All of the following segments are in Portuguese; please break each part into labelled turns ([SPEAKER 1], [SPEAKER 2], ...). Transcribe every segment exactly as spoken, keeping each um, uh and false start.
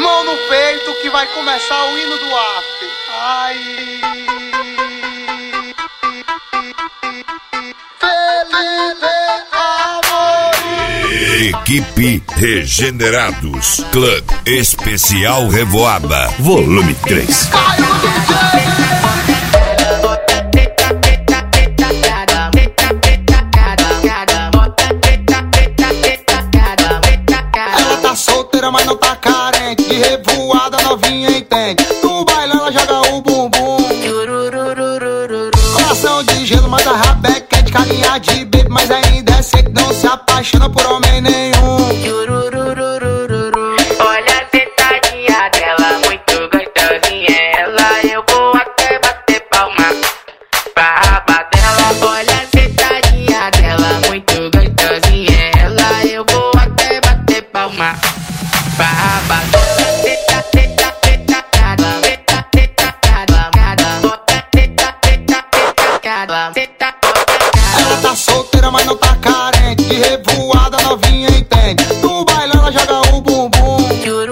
[SPEAKER 1] Mão no peito que vai começar o hino do after. Ai. Felipe Amor.
[SPEAKER 2] Equipe Regenerados Club Especial Revoada Volume três.
[SPEAKER 1] Ela tá solteira, mas não tá carente. De revoada novinha entende. No baile ela joga o bumbum. Coração de gelo, mas a rabeca é de carinha de bebê. Mas ainda é seco, não se apaixona por homem nenhum.
[SPEAKER 3] Olha a sentadinha dela, muito gostosinha ela. Eu vou até bater palma pra raba dela. Olha a sentadinha dela, muito gostosinha ela. Eu vou até bater palma pra raba dela.
[SPEAKER 1] Ela tá solteira, mas não tá carente. De revoada novinha entende. No baile ela joga o bumbum.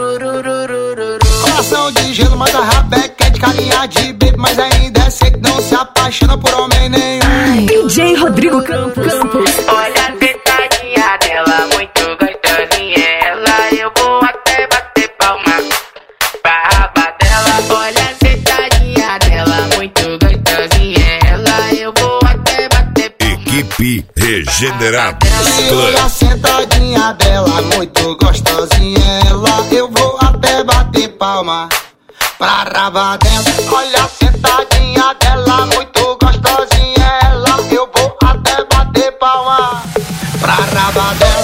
[SPEAKER 1] Coração de gelo, mas a rabeca é de carinha de bebê. Mas ainda é seco, não se apaixona por homem nenhum.
[SPEAKER 4] D J Rodrigo Campos.
[SPEAKER 3] Olha a sentadinha dela, muito gostosinha ela. Eu vou até bater palma pra raba dela. Olha a sentadinha dela, muito gostosinha ela. Eu vou até bater palma.
[SPEAKER 2] Equipe Regenerados
[SPEAKER 1] E
[SPEAKER 2] Club.
[SPEAKER 1] olha a sentadinha dela, muito gostosinha ela. Eu vou até bater palma pra raba dela. Olha a sentadinha dela, muito gostosinha ela. Eu vou até bater palma pra raba dela.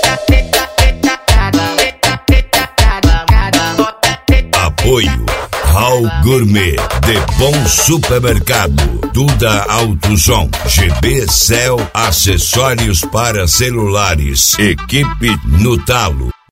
[SPEAKER 2] Apoio Hall Gourmet, De Bom Supermercado, Duda Autosom, G B Cell, acessórios para celulares, equipe no talo.